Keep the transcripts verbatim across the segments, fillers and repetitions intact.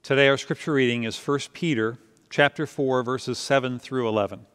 Today our scripture reading is First Peter chapter four, verses seven through eleven.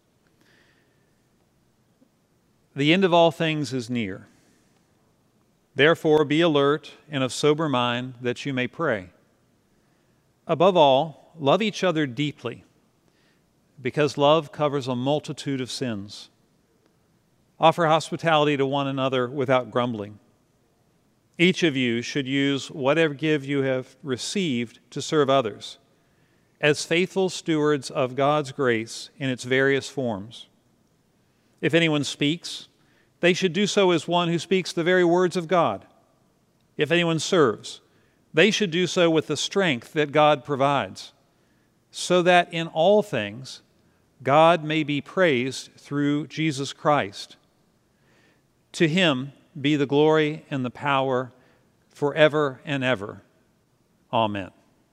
The end of all things is near. Therefore be alert and of sober mind that you may pray. Above all, love each other deeply, because love covers a multitude of sins. Offer hospitality to one another without grumbling. Each of you should use whatever gift you have received to serve others, as faithful stewards of God's grace in its various forms. If anyone speaks, they should do so as one who speaks the very words of God. If anyone serves, they should do so with the strength that God provides, so that in all things God may be praised through Jesus Christ. To him be the glory and the power forever and ever. Amen.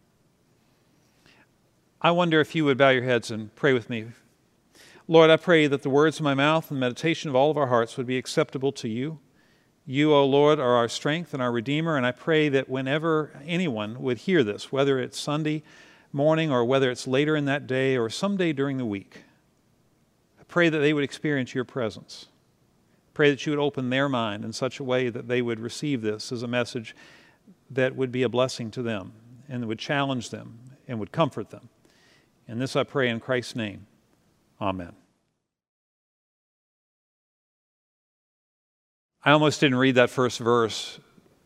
I wonder if you would bow your heads and pray with me. Lord, I pray that the words of my mouth and the meditation of all of our hearts would be acceptable to you. You, O Lord, are our strength and our Redeemer, and I pray that whenever anyone would hear this, whether it's Sunday morning or whether it's later in that day or someday during the week, I pray that they would experience your presence. Pray that you would open their mind in such a way that they would receive this as a message that would be a blessing to them and that would challenge them and would comfort them. And this I pray in Christ's name. Amen. I almost didn't read that first verse.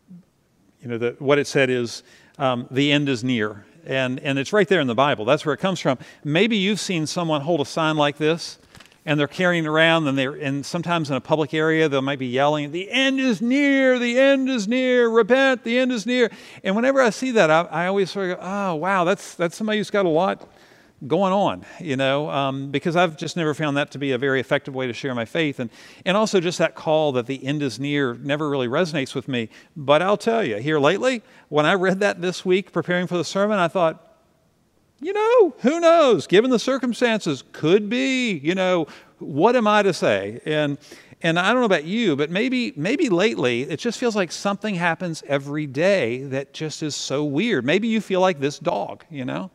You know, the, what it said is, um, the end is near. And, and it's right there in the Bible. That's where it comes from. Maybe you've seen someone hold a sign like this, and they're carrying it around, and they're and sometimes in a public area, they might be yelling, "The end is near, the end is near, repent, the end is near." And whenever I see that, I, I always sort of go, oh, wow, that's that's somebody who's got a lot going on, you know, um, because I've just never found that to be a very effective way to share my faith. And, and also just that call that the end is near never really resonates with me. But I'll tell you, here lately, when I read that this week preparing for the sermon, I thought, you know, who knows? Given the circumstances, could be, you know, what am I to say? And and I don't know about you, but maybe maybe lately it just feels like something happens every day that just is so weird. Maybe you feel like this dog, you know?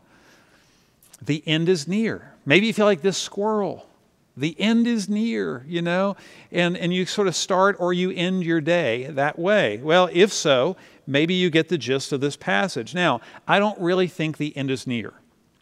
The end is near. Maybe you feel like this squirrel. The end is near, you know? And and you sort of start or you end your day that way. Well, if so, maybe you get the gist of this passage. Now, I don't really think the end is near.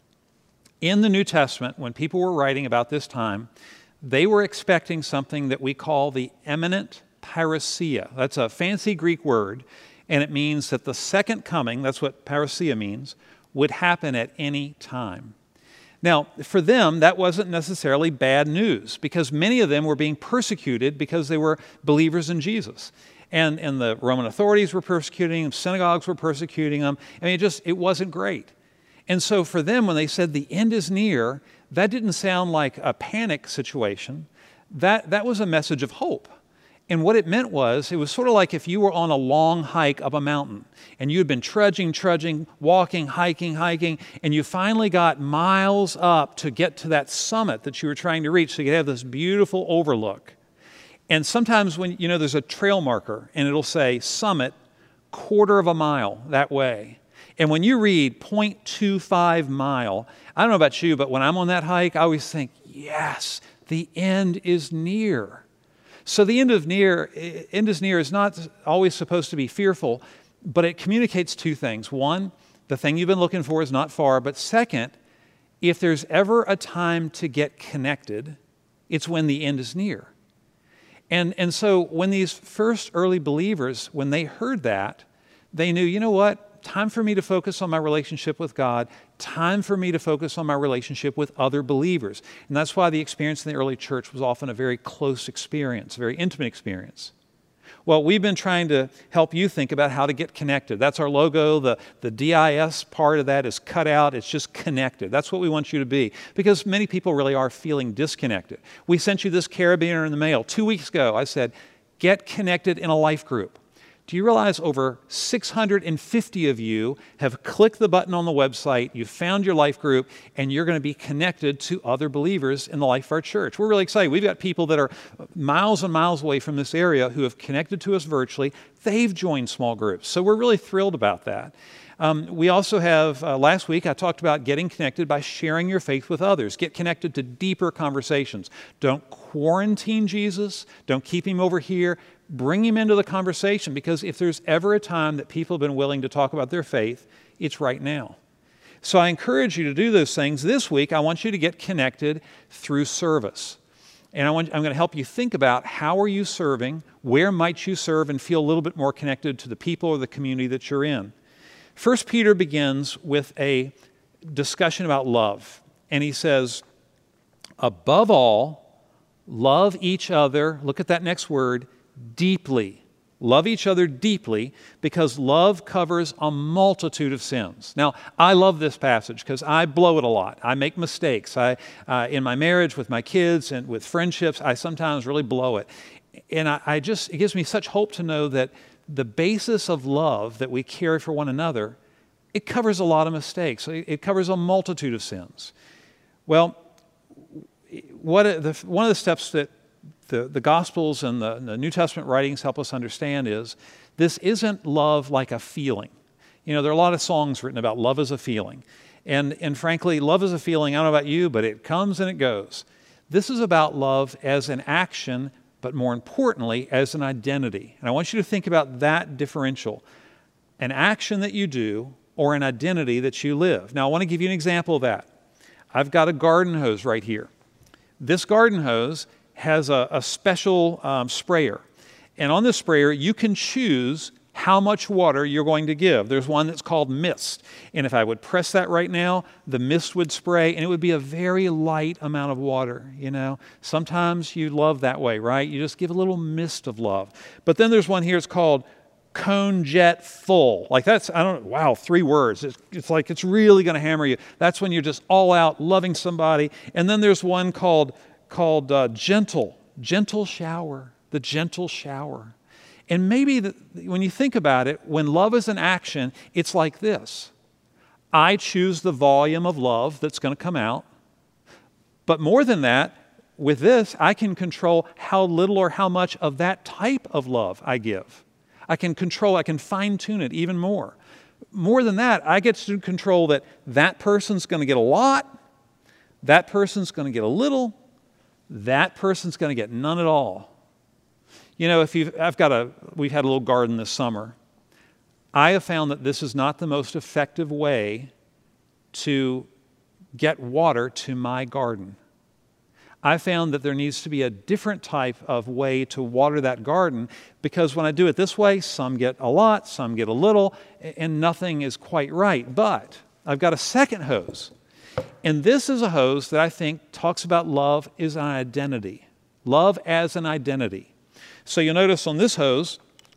In the New Testament, when people were writing about this time, they were expecting something that we call the imminent parousia. That's a fancy Greek word, and it means that the second coming, that's what parousia means, would happen at any time. Now, for them, that wasn't necessarily bad news, because many of them were being persecuted because they were believers in Jesus. And, and the Roman authorities were persecuting them, synagogues were persecuting them. I mean, it just, it wasn't great. And so for them, when they said the end is near, that didn't sound like a panic situation. That, that was a message of hope. And what it meant was, it was sort of like if you were on a long hike up a mountain, and you had been trudging, trudging, walking, hiking, hiking, and you finally got miles up to get to that summit that you were trying to reach, so you could have this beautiful overlook. And sometimes when, you know, there's a trail marker, and it'll say summit, quarter of a mile that way. And when you read zero point two five mile, I don't know about you, but when I'm on that hike, I always think, yes, the end is near. So the end of near, end is near is not always supposed to be fearful, but it communicates two things. One, the thing you've been looking for is not far. But second, if there's ever a time to get connected, it's when the end is near. And, and so when these first early believers, when they heard that, they knew, you know what? Time for me to focus on my relationship with God. Time for me to focus on my relationship with other believers. And that's why the experience in the early church was often a very close experience, a very intimate experience. Well, we've been trying to help you think about how to get connected. That's our logo. The, the D I S part of that is cut out. It's just connected. That's what we want you to be, because many people really are feeling disconnected. We sent you this carabiner in the mail. Two weeks ago, I said, get connected in a life group. Do you realize over six hundred fifty of you have clicked the button on the website, you found your life group, and you're going to be connected to other believers in the life of our church? We're really excited. We've got people that are miles and miles away from this area who have connected to us virtually. They've joined small groups, so we're really thrilled about that. Um, we also have, uh, last week I talked about getting connected by sharing your faith with others. Get connected to deeper conversations. Don't quarantine Jesus. Don't keep him over here. Bring him into the conversation, because if there's ever a time that people have been willing to talk about their faith, it's right now. So I encourage you to do those things. This week, I want you to get connected through service. And I want, I'm going to help you think about how are you serving, where might you serve and feel a little bit more connected to the people or the community that you're in. First Peter begins with a discussion about love. And he says, above all, love each other, look at that next word, deeply. Love each other deeply, because love covers a multitude of sins. Now, I love this passage because I blow it a lot. I make mistakes. I, uh, in my marriage, with my kids, and with friendships, I sometimes really blow it. And I, I just, it gives me such hope to know that the basis of love that we carry for one another, it covers a lot of mistakes. It covers a multitude of sins. Well, what the, one of the steps that the, the Gospels and the, the New Testament writings help us understand is this isn't love like a feeling. You know, there are a lot of songs written about love as a feeling. And, and frankly, love is a feeling, I don't know about you, but it comes and it goes. This is about love as an action, but more importantly, as an identity. And I want you to think about that differential. An action that you do or an identity that you live. Now, I want to give you an example of that. I've got a garden hose right here. This garden hose has a, a special um, sprayer. And on this sprayer, you can choose how much water you're going to give. There's one that's called mist. And if I would press that right now, the mist would spray, and it would be a very light amount of water, you know. Sometimes you love that way, right? You just give a little mist of love. But then there's one here, it's called Cone Jet Full. Like that's, I don't know, wow, three words. It's, it's like it's really going to hammer you. That's when you're just all out loving somebody. And then there's one called, called uh, Gentle, Gentle Shower, the gentle shower. And maybe the, when you think about it, when love is an action, it's like this. I choose the volume of love that's going to come out. But more than that, with this, I can control how little or how much of that type of love I give. I can control, I can fine-tune it even more. More than that, I get to control that that person's going to get a lot, that person's going to get a little, that person's going to get none at all. You know, if you've, I've got a, we've had a little garden this summer. I have found that this is not the most effective way to get water to my garden. I found that there needs to be a different type of way to water that garden, because when I do it this way, some get a lot, some get a little, and nothing is quite right. But I've got a second hose. And this is a hose that I think talks about love as an identity. Love as an identity. So you'll notice on this hose,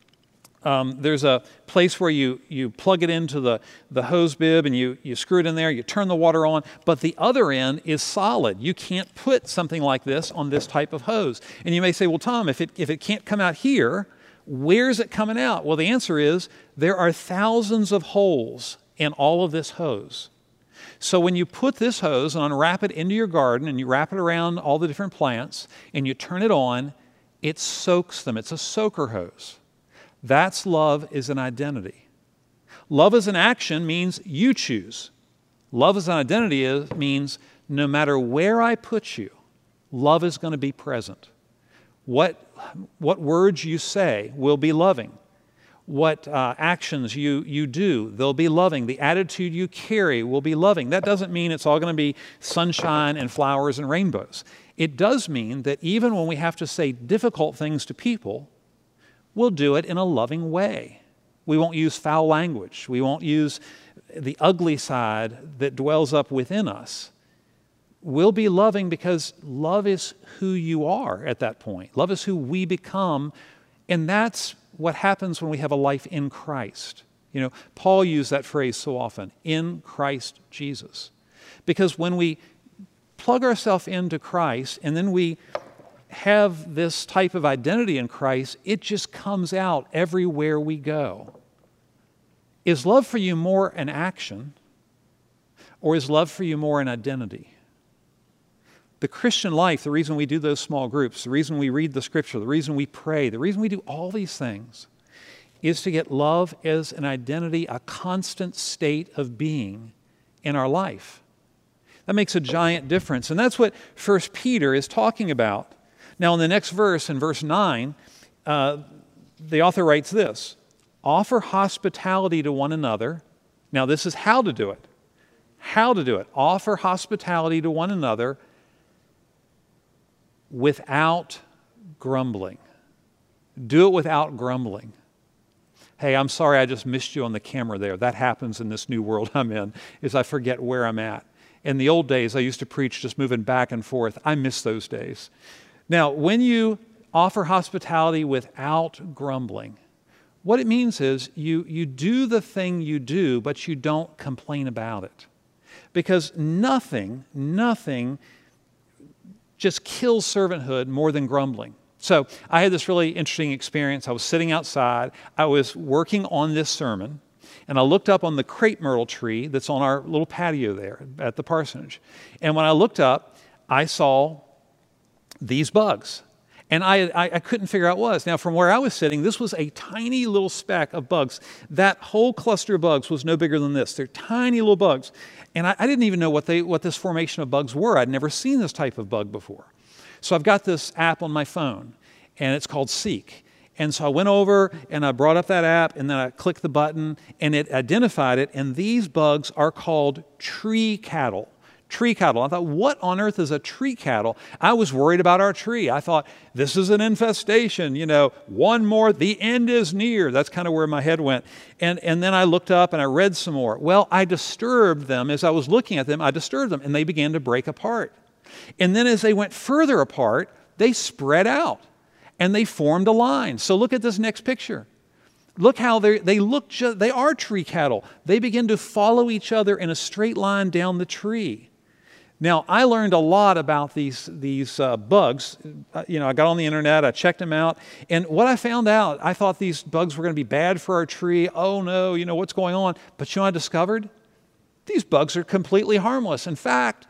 um, there's a place where you, you plug it into the, the hose bib and you, you screw it in there, you turn the water on, but the other end is solid. You can't put something like this on this type of hose. And you may say, well, Tom, if it, if it can't come out here, where's it coming out? Well, the answer is there are thousands of holes in all of this hose. So when you put this hose and unwrap it into your garden and you wrap it around all the different plants and you turn it on, it soaks them. It's a soaker hose. That's love as an identity. Love as an action means you choose. Love as an identity is, means no matter where I put you, love is going to be present. What, what words you say will be loving. What uh, actions you, you do, they'll be loving. The attitude you carry will be loving. That doesn't mean it's all going to be sunshine and flowers and rainbows. It does mean that even when we have to say difficult things to people, we'll do it in a loving way. We won't use foul language. We won't use the ugly side that dwells up within us. We'll be loving because love is who you are at that point. Love is who we become, and that's what happens when we have a life in Christ. You know, Paul used that phrase so often, in Christ Jesus. Because when we plug ourselves into Christ and then we have this type of identity in Christ, it just comes out everywhere we go. Is love for you more an action, or is love for you more an identity? The Christian life, the reason we do those small groups, the reason we read the Scripture, the reason we pray, the reason we do all these things is to get love as an identity, a constant state of being in our life. That makes a giant difference. And that's what First Peter is talking about. Now, in the next verse, in verse nine, uh, the author writes this: offer hospitality to one another. Now, this is how to do it. How to do it. Offer hospitality to one another without grumbling. Do it without grumbling. Hey, I'm sorry I just missed you on the camera there. That happens in this new world I'm in, is I forget where I'm at. In the old days, I used to preach just moving back and forth. I miss those days. Now, when you offer hospitality without grumbling, what it means is you, you do the thing you do, but you don't complain about it. Because nothing, nothing just kills servanthood more than grumbling. So I had this really interesting experience. I was sitting outside. I was working on this sermon, and I looked up on the crepe myrtle tree that's on our little patio there at the parsonage. And when I looked up, I saw these bugs. And I, I, I couldn't figure out what it was. Now, from where I was sitting, this was a tiny little speck of bugs. That whole cluster of bugs was no bigger than this. They're tiny little bugs. And I, I didn't even know what, they, what this formation of bugs were. I'd never seen this type of bug before. So I've got this app on my phone, and it's called Seek. And so I went over, and I brought up that app, and then I clicked the button, and it identified it. And these bugs are called tree cattle. Tree cattle. I thought, what on earth is a tree cattle? I was worried about our tree. I thought, this is an infestation, you know, one more, the end is near. That's kind of where my head went. And, and then I looked up and I read some more. Well, I disturbed them. As I was looking at them, I disturbed them, and they began to break apart. And then as they went further apart, they spread out, and they formed a line. So look at this next picture. Look how they they look, ju- they are tree cattle. They begin to follow each other in a straight line down the tree. Now, I learned a lot about these, these uh, bugs. Uh, you know, I got on the internet, I checked them out, and what I found out, I thought these bugs were going to be bad for our tree. Oh no, you know, what's going on? But you know what I discovered? These bugs are completely harmless. In fact,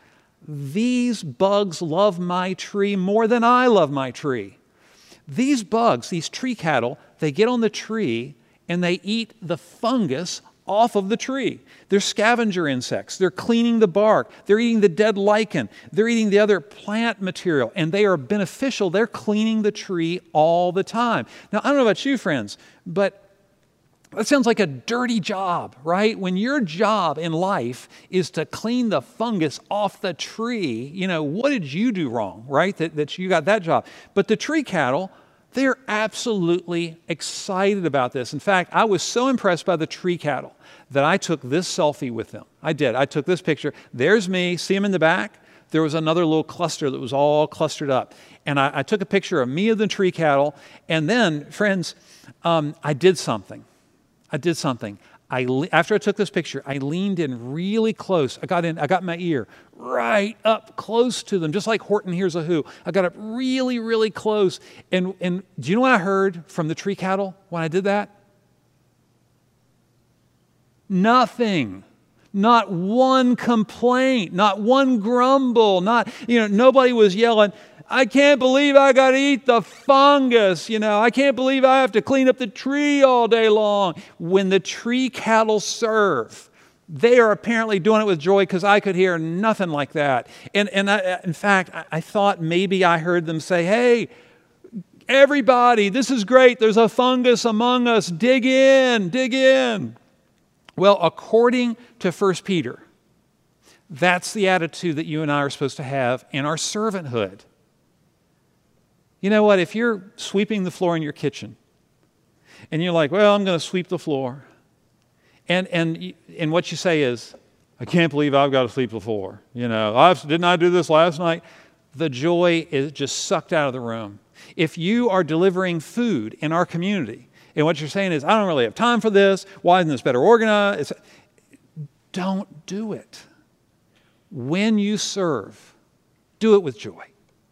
these bugs love my tree more than I love my tree. These bugs, these tree cattle, they get on the tree and they eat the fungus off of the tree. They're scavenger insects. They're cleaning the bark. They're eating the dead lichen. They're eating the other plant material, and they are beneficial. They're cleaning the tree all the time. Now, I don't know about you, friends, but that sounds like a dirty job, right? When your job in life is to clean the fungus off the tree, you know, what did you do wrong, right? That, that you got that job. But the tree cattle, they're absolutely excited about this. In fact, I was so impressed by the tree cattle that I took this selfie with them. I did. I took this picture. There's me. See them in the back? There was another little cluster that was all clustered up. And I, I took a picture of me and the tree cattle. And then, friends, um, I did something. I did something. I le- after I took this picture, I leaned in really close. I got in, I got my ear right up close to them, just like Horton Hears a Who. I got up really, really close. And, and do you know what I heard from the tree cattle when I did that? Nothing. Not one complaint, not one grumble, not, you know, nobody was yelling, I can't believe I got to eat the fungus, you know, I can't believe I have to clean up the tree all day long. When the tree cattle serve, they are apparently doing it with joy, because I could hear nothing like that. And, and I, in fact, I, I thought maybe I heard them say, hey, everybody, this is great. There's a fungus among us. Dig in, dig in. Well, according to First Peter, that's the attitude that you and I are supposed to have in our servanthood. You know what? If you're sweeping the floor in your kitchen and you're like, well, I'm going to sweep the floor. And, and, and what you say is, I can't believe I've got to sweep the floor. You know, I've, didn't I do this last night? The joy is just sucked out of the room. If you are delivering food in our community, and what you're saying is, I don't really have time for this. Why isn't this better organized? It's, don't do it. When you serve, do it with joy.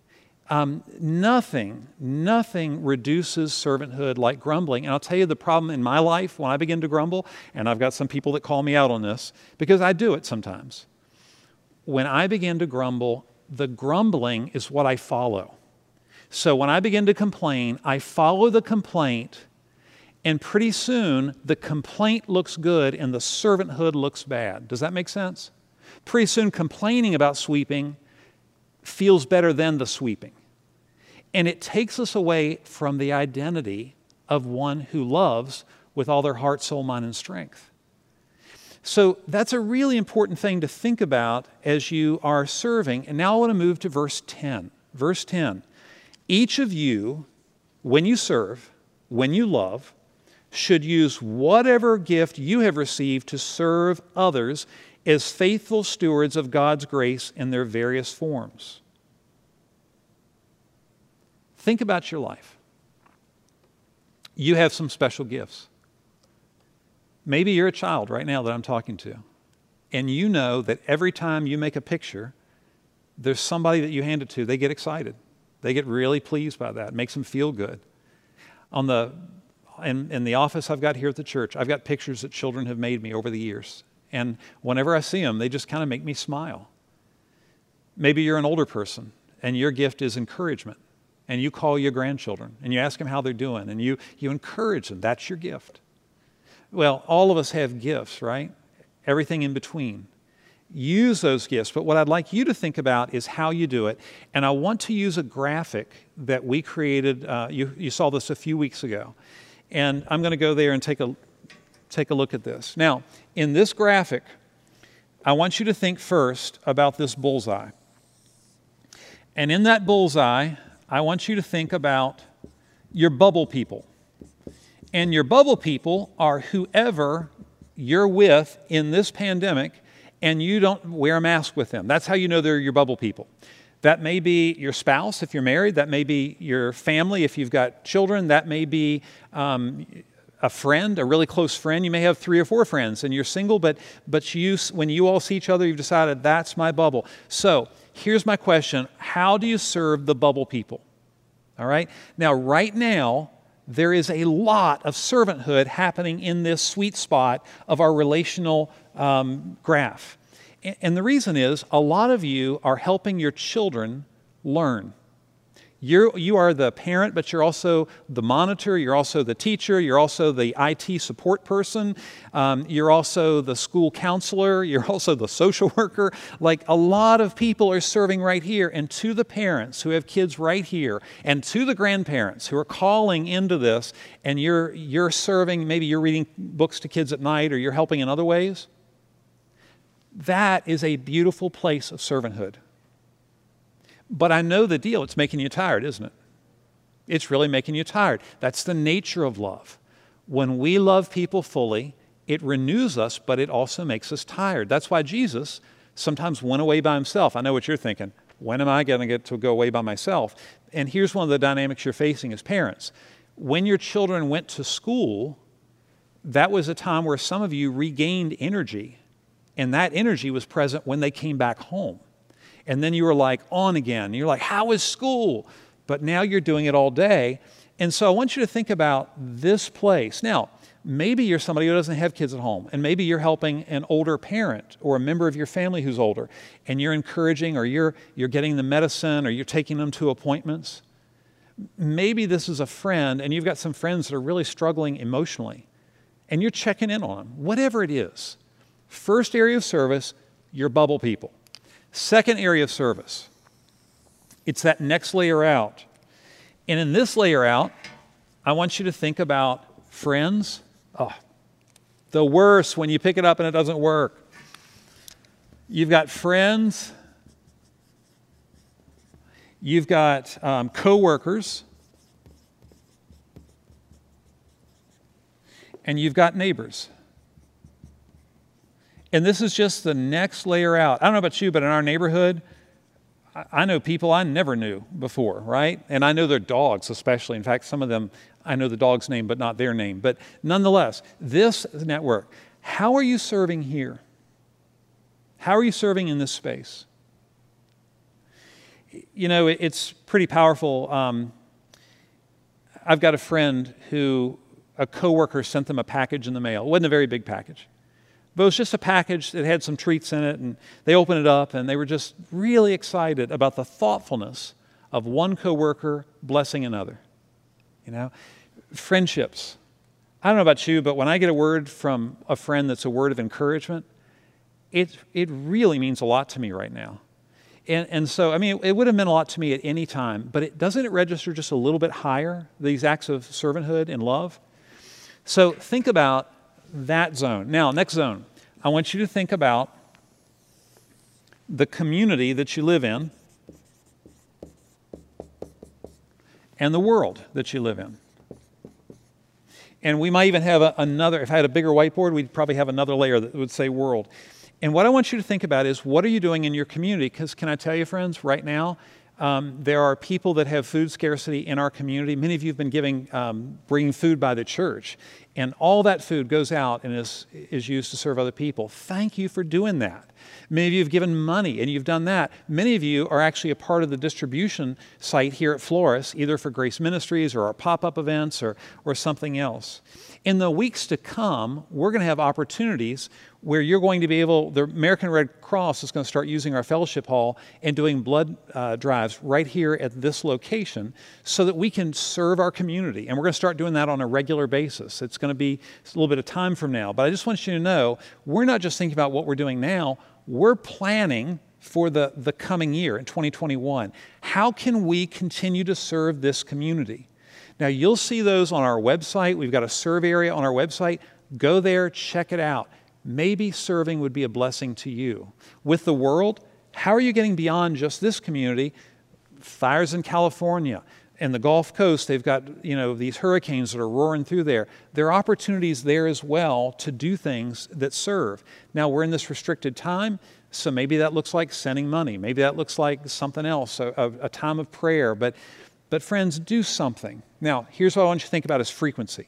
Um, nothing, nothing reduces servanthood like grumbling. And I'll tell you the problem in my life when I begin to grumble, and I've got some people that call me out on this, because I do it sometimes. When I begin to grumble, the grumbling is what I follow. So when I begin to complain, I follow the complaint, and pretty soon the complaint looks good and the servanthood looks bad. Does that make sense? Pretty soon complaining about sweeping feels better than the sweeping. And it takes us away from the identity of one who loves with all their heart, soul, mind, and strength. So that's a really important thing to think about as you are serving. And now I want to move to verse ten. Verse ten. Each of you, when you serve, when you love, should use whatever gift you have received to serve others as faithful stewards of God's grace in their various forms. Think about your life. You have some special gifts. Maybe you're a child right now that I'm talking to, and you know that every time you make a picture, there's somebody that you hand it to, they get excited. They get really pleased by that. It makes them feel good. On the, in, in the office I've got here at the church, I've got pictures that children have made me over the years. And whenever I see them, they just kind of make me smile. Maybe you're an older person, and your gift is encouragement. And you call your grandchildren, and you ask them how they're doing, and you, you encourage them. That's your gift. Well, all of us have gifts, right? Everything in between. Use those gifts, but what I'd like you to think about is how you do it. And I want to use a graphic that we created. Uh, you, you saw this a few weeks ago. And I'm going to go there and take a, take a look at this. Now, in this graphic, I want you to think first about this bullseye. And in that bullseye, I want you to think about your bubble people. And your bubble people are whoever you're with in this pandemic and you don't wear a mask with them. That's how you know they're your bubble people. That may be your spouse if you're married. That may be your family if you've got children. That may be um, a friend, a really close friend. You may have three or four friends and you're single, but, but you, when you all see each other, you've decided that's my bubble. So here's my question. How do you serve the bubble people? All right? Now, right now, there is a lot of servanthood happening in this sweet spot of our relational um, graph. And the reason is a lot of you are helping your children learn. You're, you are the parent, but you're also the monitor, you're also the teacher, you're also the I T support person, um, you're also the school counselor, you're also the social worker. Like a lot of people are serving right here. And to the parents who have kids right here, and to the grandparents who are calling into this, and you're, you're serving, maybe you're reading books to kids at night, or you're helping in other ways, that is a beautiful place of servanthood. But I know the deal. It's making you tired, isn't it? It's really making you tired. That's the nature of love. When we love people fully, it renews us, but it also makes us tired. That's why Jesus sometimes went away by himself. I know what you're thinking. When am I going to get to go away by myself? And here's one of the dynamics you're facing as parents. When your children went to school, that was a time where some of you regained energy, and that energy was present when they came back home. And then you were like on again. You're like, how is school? But now you're doing it all day. And so I want you to think about this place. Now, maybe you're somebody who doesn't have kids at home, and maybe you're helping an older parent or a member of your family who's older, and you're encouraging, or you're, you're getting the medicine, or you're taking them to appointments. Maybe this is a friend, and you've got some friends that are really struggling emotionally, and you're checking in on them, whatever it is. First area of service, your bubble people. Second area of service, it's that next layer out. And in this layer out, I want you to think about friends. Oh, the worst when you pick it up and it doesn't work. You've got friends. You've got um, co-workers. And you've got neighbors. And this is just the next layer out. I don't know about you, but in our neighborhood, I know people I never knew before, right? And I know their dogs especially. In fact, some of them, I know the dog's name, but not their name. But nonetheless, this network, how are you serving here? How are you serving in this space? you know, it, it's pretty powerful. Um, I've got a friend who, a coworker sent them a package in the mail. It wasn't a very big package, but it was just a package that had some treats in it, and they opened it up, and they were just really excited about the thoughtfulness of one coworker blessing another. You know, friendships. I don't know about you, but when I get a word from a friend that's a word of encouragement, it it really means a lot to me right now. And, and so, I mean, it, it would have meant a lot to me at any time, but it, doesn't it register just a little bit higher, these acts of servanthood and love? So think about that zone. Now, next zone, I want you to think about the community that you live in and the world that you live in. And we might even have a, another, if I had a bigger whiteboard, we'd probably have another layer that would say world. And what I want you to think about is, what are you doing in your community? Because can I tell you, friends, right now, um, there are people that have food scarcity in our community. Many of you have been giving, um, bringing food by the church. And all that food goes out and is, is used to serve other people. Thank you for doing that. Many of you have given money, and you've done that. Many of you are actually a part of the distribution site here at Flores, either for Grace Ministries or our pop-up events or, or something else. In the weeks to come, we're going to have opportunities where you're going to be able, the American Red Cross is going to start using our fellowship hall and doing blood uh, drives right here at this location so that we can serve our community. And we're going to start doing that on a regular basis. It's going to be a little bit of time from now. But I just want you to know, we're not just thinking about what we're doing now, we're planning for the, the coming year in twenty twenty-one. How can we continue to serve this community? Now, you'll see those on our website. We've got a serve area on our website. Go there, check it out. Maybe serving would be a blessing to you. With the world, how are you getting beyond just this community? Fires in California and the Gulf Coast, they've got, you know, these hurricanes that are roaring through there. There are opportunities there as well to do things that serve. Now, we're in this restricted time, so maybe that looks like sending money. Maybe that looks like something else, a, a, a time of prayer. But, but friends, do something. Now, here's what I want you to think about is frequency.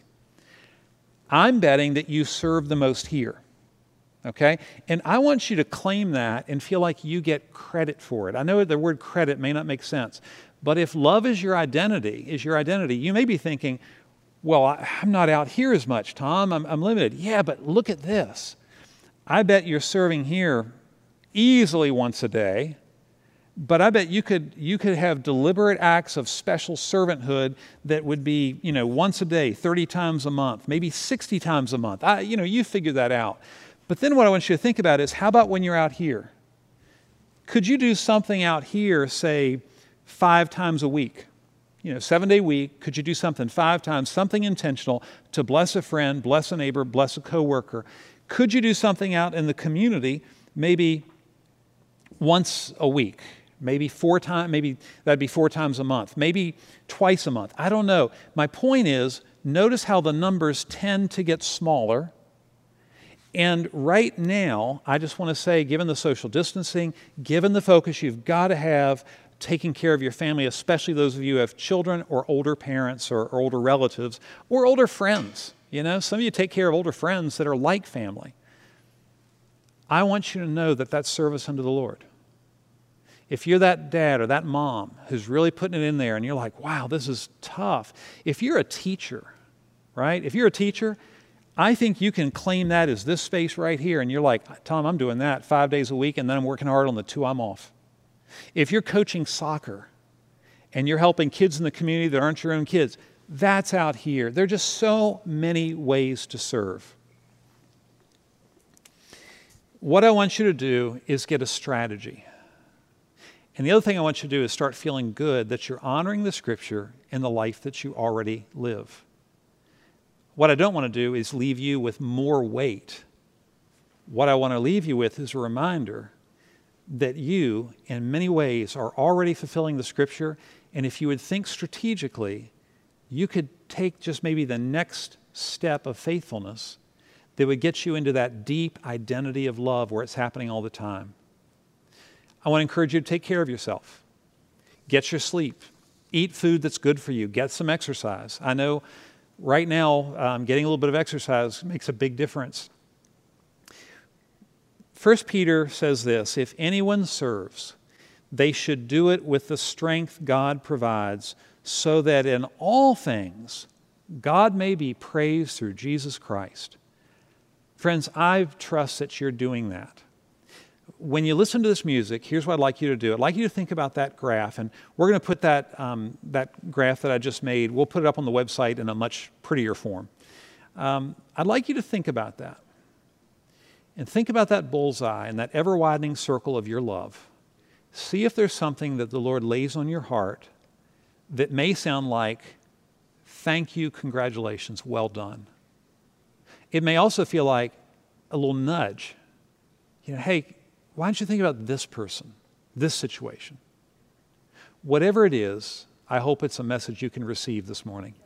I'm betting that you serve the most here. Okay? And I want you to claim that and feel like you get credit for it. I know the word credit may not make sense, but if love is your identity, is your identity, you may be thinking, well, I, I'm not out here as much, Tom. I'm, I'm limited. Yeah, but look at this. I bet you're serving here easily once a day, but I bet you could you could have deliberate acts of special servanthood that would be, you know, once a day, thirty times a month, maybe sixty times a month. I, you know, you figure that out. But then what I want you to think about is, how about when you're out here? Could you do something out here, say, five times a week? You know, seven-day week, could you do something five times, something intentional to bless a friend, bless a neighbor, bless a coworker? Could you do something out in the community, maybe once a week? Maybe four times, maybe that'd be four times a month, maybe twice a month. I don't know. My point is, notice how the numbers tend to get smaller. And right now, I just want to say, given the social distancing, given the focus you've got to have taking care of your family, especially those of you who have children or older parents or, or older relatives or older friends. You know, some of you take care of older friends that are like family. I want you to know that that's service unto the Lord. If you're that dad or that mom who's really putting it in there and you're like, wow, this is tough. If you're a teacher, right? If you're a teacher, I think you can claim that as this space right here, and you're like, Tom, I'm doing that five days a week, and then I'm working hard on the two I'm off. If you're coaching soccer, and you're helping kids in the community that aren't your own kids, that's out here. There are just so many ways to serve. What I want you to do is get a strategy. And the other thing I want you to do is start feeling good that you're honoring the Scripture in the life that you already live. What I don't want to do is leave you with more weight. What I want to leave you with is a reminder that you, in many ways, are already fulfilling the Scripture, and if you would think strategically, you could take just maybe the next step of faithfulness that would get you into that deep identity of love where it's happening all the time. I want to encourage you to take care of yourself. Get your sleep. Eat food that's good for you. Get some exercise. I know right now, um, getting a little bit of exercise makes a big difference. First Peter says this, if anyone serves, they should do it with the strength God provides, so that in all things God may be praised through Jesus Christ. Friends, I trust that you're doing that. When you listen to this music, here's what I'd like you to do. I'd like you to think about that graph, and we're going to put that, um, that graph that I just made, we'll put it up on the website in a much prettier form. Um, I'd like you to think about that. And think about that bullseye and that ever-widening circle of your love. See if there's something that the Lord lays on your heart that may sound like, thank you, congratulations, well done. It may also feel like a little nudge. You know, hey, why don't you think about this person, this situation? Whatever it is, I hope it's a message you can receive this morning.